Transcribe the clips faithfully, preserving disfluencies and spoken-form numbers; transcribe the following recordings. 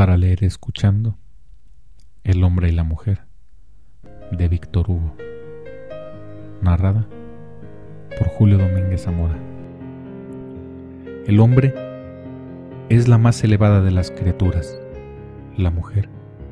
para leer escuchando El hombre y la mujer, de Víctor Hugo. Narrada por Julio Domínguez Zamora. El hombre es la más elevada de las criaturas. La mujer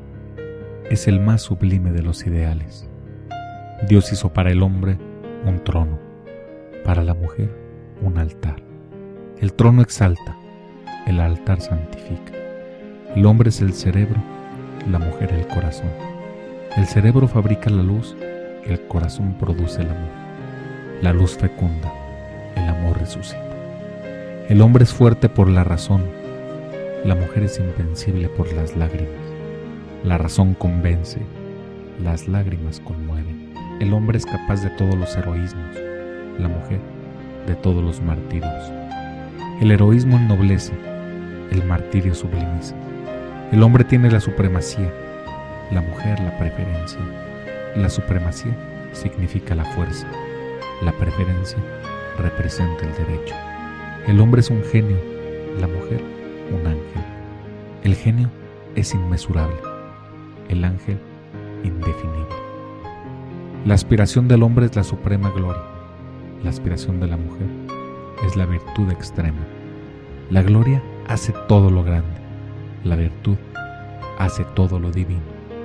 es el más sublime de los ideales. Dios hizo para el hombre un trono, para la mujer un altar. El trono exalta, el altar santifica. El hombre es el cerebro, la mujer el corazón. El cerebro fabrica la luz, el corazón produce el amor. La luz fecunda, el amor resucita. El hombre es fuerte por la razón, la mujer es invencible por las lágrimas. La razón convence, las lágrimas conmueven. El hombre es capaz de todos los heroísmos, la mujer de todos los martirios. El heroísmo ennoblece, el martirio sublimiza. El hombre tiene la supremacía, la mujer la preferencia. La supremacía significa la fuerza, la preferencia representa el derecho. El hombre es un genio, la mujer un ángel. El genio es inmesurable, el ángel indefinible. La aspiración del hombre es la suprema gloria, la aspiración de la mujer es la virtud extrema. La gloria hace todo lo grande, la virtud hace todo lo divino.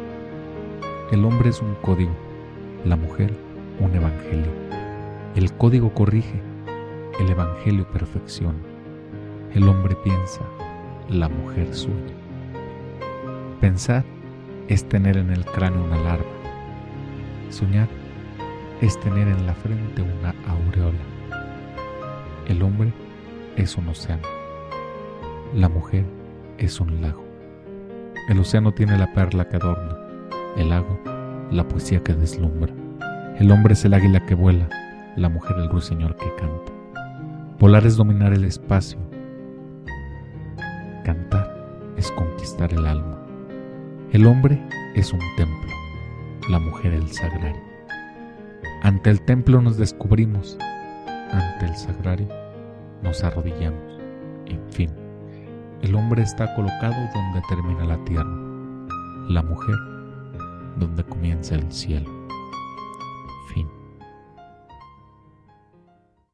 El hombre es un código, la mujer un evangelio. El código corrige, el evangelio perfecciona. El hombre piensa, la mujer sueña. Pensar es tener en el cráneo una larva. Soñar es tener en la frente una aureola. El hombre es un océano, la mujer es un lago. El océano tiene la perla que adorna, el lago la poesía que deslumbra. El hombre es el águila que vuela, la mujer el ruiseñor que canta. Volar es dominar el espacio, cantar es conquistar el alma. El hombre es un templo, la mujer el sagrario. Ante el templo nos descubrimos, ante el sagrario nos arrodillamos. En fin, el hombre está colocado donde termina la tierra, la mujer donde comienza el cielo.